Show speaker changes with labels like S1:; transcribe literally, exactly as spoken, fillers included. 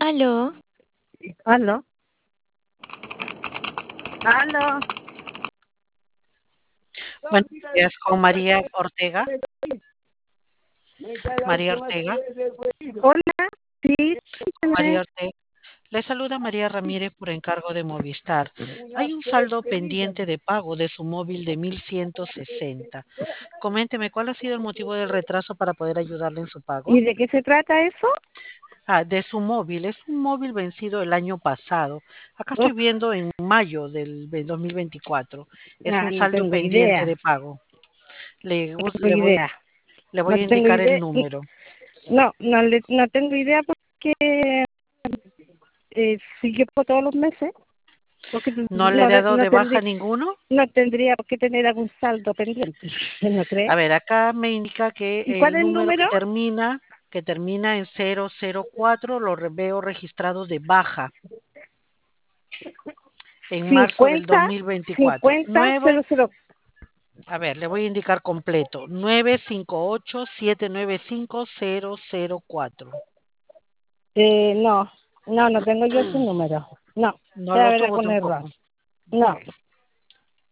S1: Aló,
S2: Aló, aló.
S3: Buenos días, con María Ortega. María Ortega,
S2: Hola, sí,
S3: María
S2: dígame.
S3: Ortega. Le saluda María Ramírez por encargo de Movistar. Hay un saldo pendiente de pago de su móvil de mil ciento sesenta. Coménteme, ¿cuál ha sido el motivo del retraso para poder ayudarle en su pago?
S2: ¿Y de qué se trata eso?
S3: Ah, de su móvil. Es un móvil vencido el año pasado. Acá
S2: Oh,
S3: estoy viendo en mayo del ve- dos mil veinticuatro. Es
S2: ah,
S3: un
S2: no
S3: saldo
S2: tengo
S3: pendiente
S2: idea,
S3: de pago. Le,
S2: no
S3: gus-
S2: tengo
S3: le voy,
S2: idea,
S3: le
S2: no
S3: voy a
S2: tengo
S3: indicar el
S2: idea,
S3: número.
S2: no, no, le- no tengo idea porque eh, si yo pago todos los meses, porque
S3: ¿No le he
S2: no, de-
S3: dado
S2: no
S3: de baja
S2: tendría,
S3: ninguno?
S2: no tendría por qué tener algún saldo pendiente, ¿no
S3: A
S2: cree?
S3: ver, acá me indica que
S2: ¿Y cuál
S3: el
S2: es el
S3: número que
S2: número?
S3: termina, que termina en cero cero cuatro lo re- veo registrado de baja en marzo del
S2: Cincuenta,
S3: dos mil veinticuatro.
S2: cincuenta,
S3: Nuevo,
S2: cero, cero.
S3: a ver, le voy a indicar completo. nueve cinco ocho siete nueve cinco cero cero cuatro.
S2: Eh, no, no, no tengo yo ese número, no,
S3: No
S2: debe
S3: lo
S2: haber
S3: tuvo
S2: algún error,
S3: tampoco.
S2: no.